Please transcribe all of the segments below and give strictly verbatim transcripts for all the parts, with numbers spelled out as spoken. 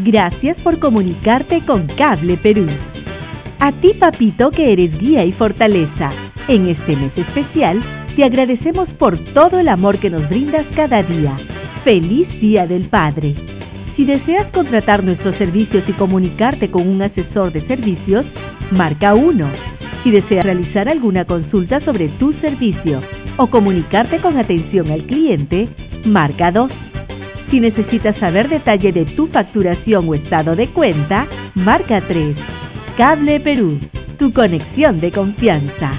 Gracias por comunicarte con Cable Perú. A ti, papito, que eres guía y fortaleza, en este mes especial, te agradecemos por todo el amor que nos brindas cada día. ¡Feliz Día del Padre! Si deseas contratar nuestros servicios y comunicarte con un asesor de servicios, marca uno. Si deseas realizar alguna consulta sobre tu servicio o comunicarte con atención al cliente, marca dos. Si necesitas saber detalle de tu facturación o estado de cuenta, marca tres. Cable Perú, tu conexión de confianza.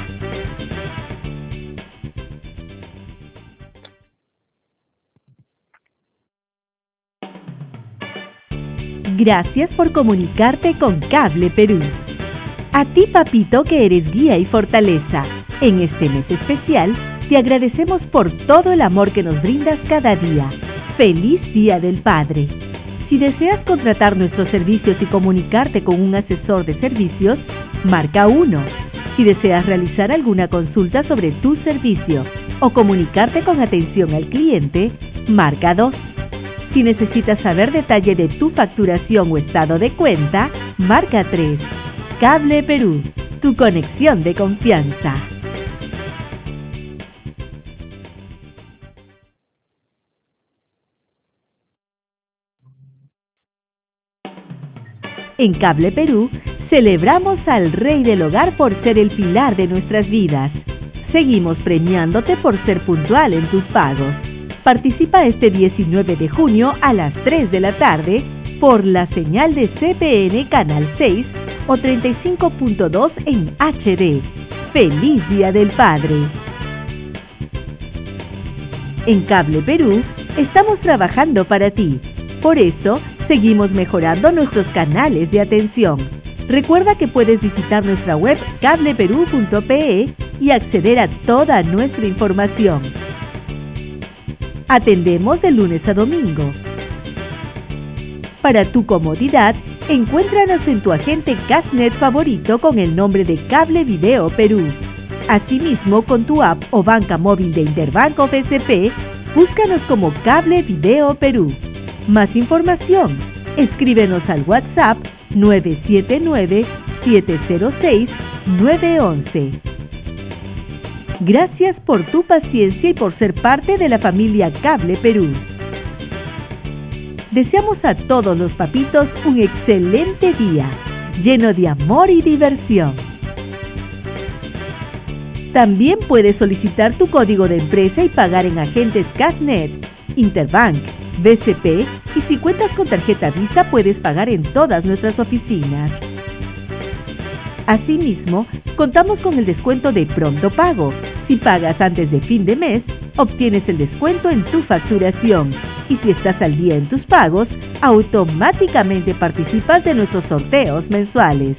Gracias por comunicarte con Cable Perú. A ti, papito, que eres guía y fortaleza, en este mes especial, te agradecemos por todo el amor que nos brindas cada día. ¡Feliz Día del Padre! Si deseas contratar nuestros servicios y comunicarte con un asesor de servicios, marca uno. Si deseas realizar alguna consulta sobre tu servicio o comunicarte con atención al cliente, marca dos. Si necesitas saber detalle de tu facturación o estado de cuenta, marca tres. Cable Perú, tu conexión de confianza. En Cable Perú, celebramos al Rey del Hogar por ser el pilar de nuestras vidas. Seguimos premiándote por ser puntual en tus pagos. Participa este diecinueve de junio a las tres de la tarde por la señal de C P N Canal seis o treinta y cinco punto dos en H D. ¡Feliz Día del Padre! En Cable Perú, estamos trabajando para ti. Por eso, seguimos mejorando nuestros canales de atención. Recuerda que puedes visitar nuestra web cable perú punto pe e y acceder a toda nuestra información. Atendemos de lunes a domingo. Para tu comodidad, encuéntranos en tu agente Cashnet favorito con el nombre de Cable Video Perú. Asimismo, con tu app o banca móvil de Interbanco B C P, búscanos como Cable Video Perú. Más información, escríbenos al WhatsApp nueve siete nueve, siete cero seis, nueve uno uno. Gracias por tu paciencia y por ser parte de la familia Cable Perú. Deseamos a todos los papitos un excelente día, lleno de amor y diversión. También puedes solicitar tu código de empresa y pagar en agentes Cashnet, Interbank, B C P, y si cuentas con tarjeta Visa puedes pagar en todas nuestras oficinas. Asimismo, contamos con el descuento de Pronto Pago. Si pagas antes de fin de mes, obtienes el descuento en tu facturación. Y si estás al día en tus pagos, automáticamente participas de nuestros sorteos mensuales.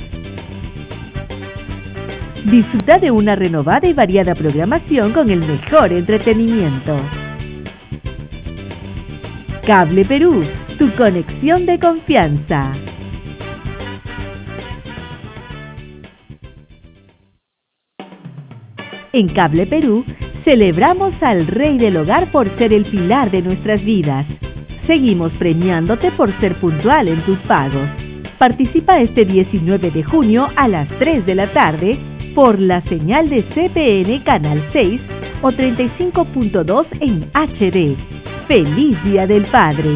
Disfruta de una renovada y variada programación con el mejor entretenimiento. Cable Perú, tu conexión de confianza. En Cable Perú, celebramos al Rey del Hogar por ser el pilar de nuestras vidas. Seguimos premiándote por ser puntual en tus pagos. Participa este diecinueve de junio a las tres de la tarde por la señal de C P N Canal seis o treinta y cinco punto dos en H D. ¡Feliz Día del Padre!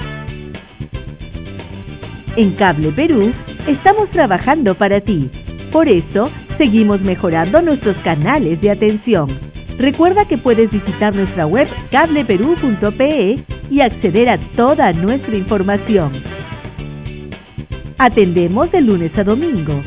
En Cable Perú, estamos trabajando para ti. Por eso, seguimos mejorando nuestros canales de atención. Recuerda que puedes visitar nuestra web cable perú punto pe e y acceder a toda nuestra información. Atendemos de lunes a domingo.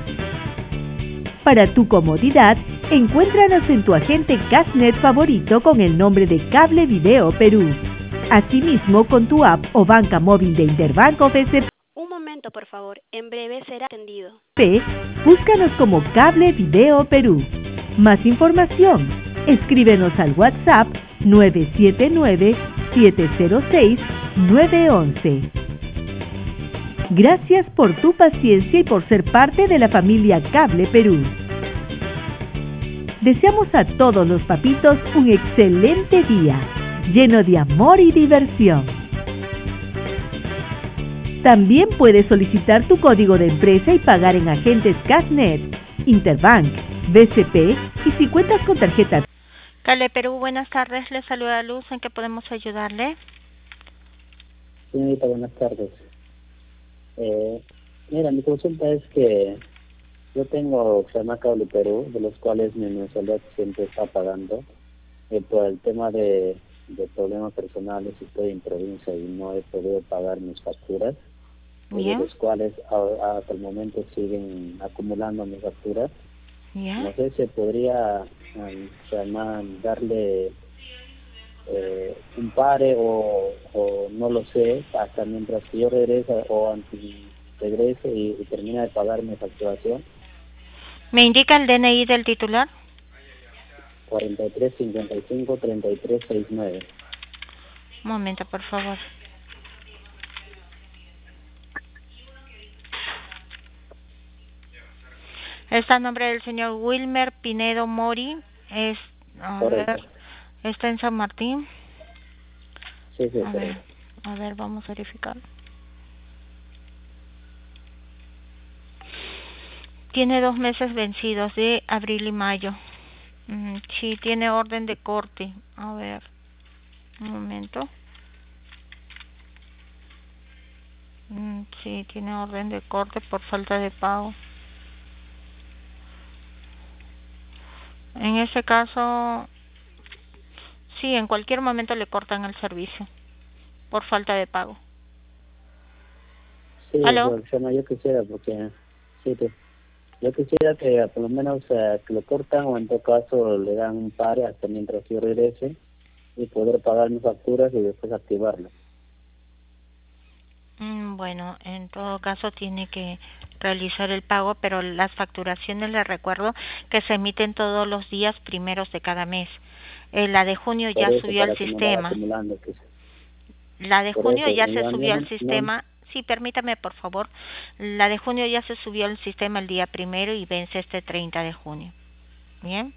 Para tu comodidad, encuéntranos en tu agente Cashnet favorito con el nombre de Cable Video Perú. Asimismo, con tu app o banca móvil de Interbanco B C P. Un momento, por favor. En breve será atendido. P, búscanos como Cable Video Perú. Más información, escríbenos al WhatsApp nueve siete nueve, siete cero seis, nueve uno uno. Gracias por tu paciencia y por ser parte de la familia Cable Perú. Deseamos a todos los papitos un excelente día, lleno de amor y diversión. También puedes solicitar tu código de empresa y pagar en agentes Cashnet, Interbank, B C P y si cuentas con tarjeta. Cable Perú, buenas tardes. Le saluda Luz. ¿En qué podemos ayudarle? Señorita, buenas tardes. Eh, mira, mi consulta es que yo tengo se llama Cable Perú, de los cuales mi mensualidad siempre está pagando. Eh, por el tema de, de problemas personales, estoy en provincia y no he podido pagar mis facturas, eh, de Bien. los cuales a- hasta el momento siguen acumulando mis facturas. Ya. No sé si podría um, llamar, darle eh, un pare o, o no lo sé, hasta mientras que yo regrese o antes regrese y, y termine de pagar mi facturación. ¿Me indica el D N I del titular? cuarenta y tres cincuenta y cinco treinta y tres sesenta y nueve. Un momento, por favor. Está a nombre del señor Wilmer Pinedo Mori. Es, a Correcto. ver, está en San Martín. Sí, sí, A ver, correcto. a ver, vamos a verificar. Tiene dos meses vencidos de abril y mayo. Mm, sí, tiene orden de corte. A ver, un momento. Mm, sí, tiene orden de corte por falta de pago. En ese caso, sí, en cualquier momento le cortan el servicio por falta de pago. Sí, ¿Aló? yo, yo, no, yo quisiera, porque sí, te- yo quisiera que por lo menos eh, que lo cortan o en todo caso le dan un pare hasta mientras yo regrese y poder pagar mis facturas y después activarlo. Mm, Bueno, en todo caso tiene que realizar el pago, pero las facturaciones le recuerdo que se emiten todos los días primeros de cada mes. Eh, la de junio Por ya eso, subió al para que no vaya sistema. acumulando. Que, La de por junio eso, ya eh, se ya, ya subió al no, no, sistema. Sí, permítame, por favor. La de junio ya se subió al sistema el día primero y vence este treinta de junio. Bien.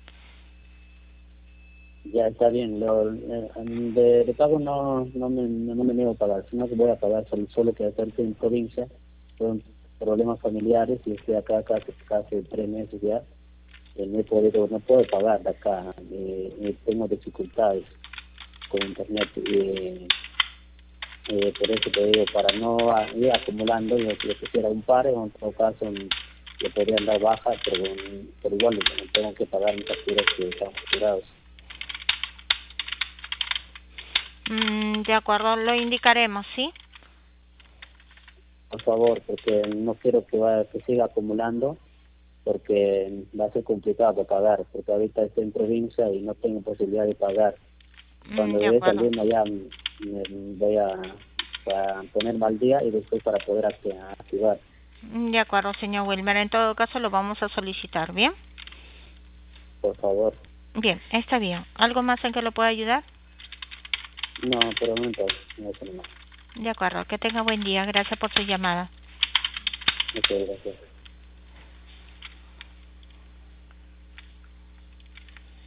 ya está bien. Lo, eh, de, de pago no, no, me, no, no me niego a pagar, sino que voy a pagar solo, solo que hacer en provincia. Son problemas familiares y estoy acá casi, casi tres meses ya. Eh, no, he podido, no puedo pagar de acá. Eh, eh, tengo dificultades con internet. Eh, eh, por eso te digo, para no a- ir acumulando, yo, yo quisiera un par, en otro caso mm, le podrían dar baja, pero, pero igual eh, tengo que pagar mis facturas que están facturados. Mm, de acuerdo, lo indicaremos, ¿sí? Por favor, porque no quiero que vaya, que siga acumulando, porque va a ser complicado pagar, porque ahorita estoy en provincia y no tengo posibilidad de pagar. Mm, Cuando de llegue acuerdo. saliendo ya mm, me, me voy a, a ponerme al día y después para poder acti- activar. Mm, De acuerdo, señor Wilmer. En todo caso lo vamos a solicitar, ¿bien? Por favor. Bien, está bien. ¿Algo más en que lo pueda ayudar? No, por el momento, no es más. De acuerdo, que tenga buen día. Gracias por su llamada. Muchas gracias.